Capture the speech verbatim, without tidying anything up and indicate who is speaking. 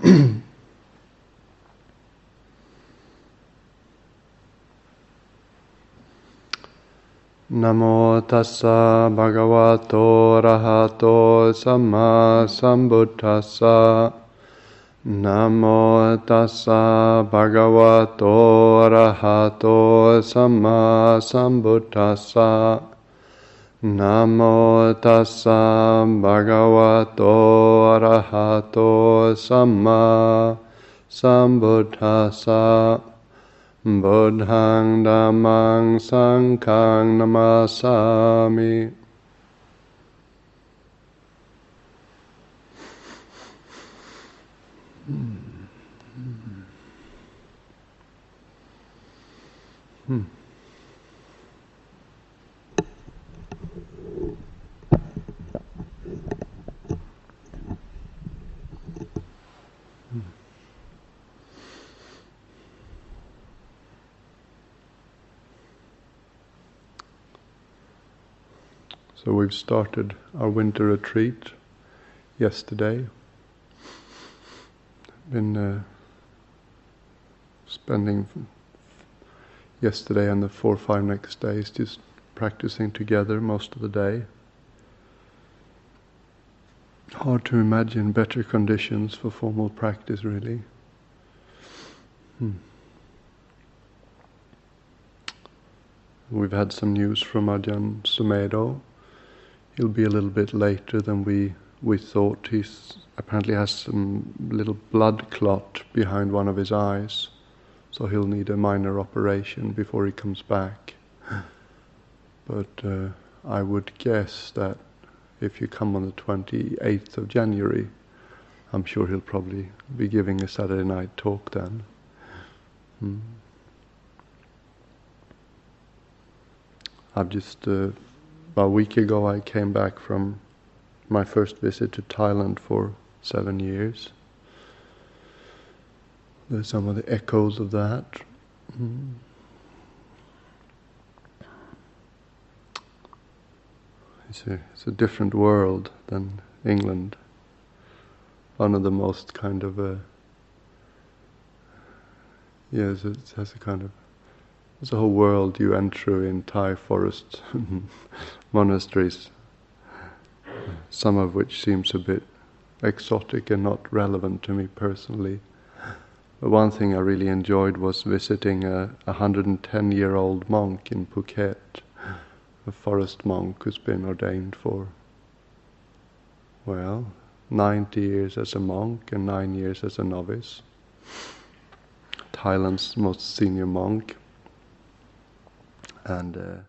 Speaker 1: Namo tassa bhagavato arahato samma sambuddhassa. Namo tassa bhagavato arahato samma sambuddhassa. Namo tassa bhagavato arahato samma sambuddhassa. Buddhaṃ Dhammāṃ Saṅghāṃ Namasāmi. Hmm. Hmm. So we've started our winter retreat yesterday. Been uh, spending yesterday and the four or five next days just practicing together most of the day. Hard to imagine better conditions for formal practice, really. Hmm. We've had some news from Ajahn Sumedho. He'll be a little bit later than we, we thought. He apparently has some little blood clot behind one of his eyes, so he'll need a minor operation before he comes back. But uh, I would guess that if you come on the twenty-eighth of January, I'm sure he'll probably be giving a Saturday night talk then. Hmm. I've just... Uh, About a week ago I came back from my first visit to Thailand for seven years. There's some of the echoes of that. Mm. It's a, it's a different world than England. One of the most kind of a... Yes, it has a kind of... There's a whole world you enter in Thai forest monasteries, some of which seems a bit exotic and not relevant to me personally. But one thing I really enjoyed was visiting a one hundred ten year old monk in Phuket, a forest monk who's been ordained for, well, ninety years as a monk and nine years as a novice. Thailand's most senior monk. And uh,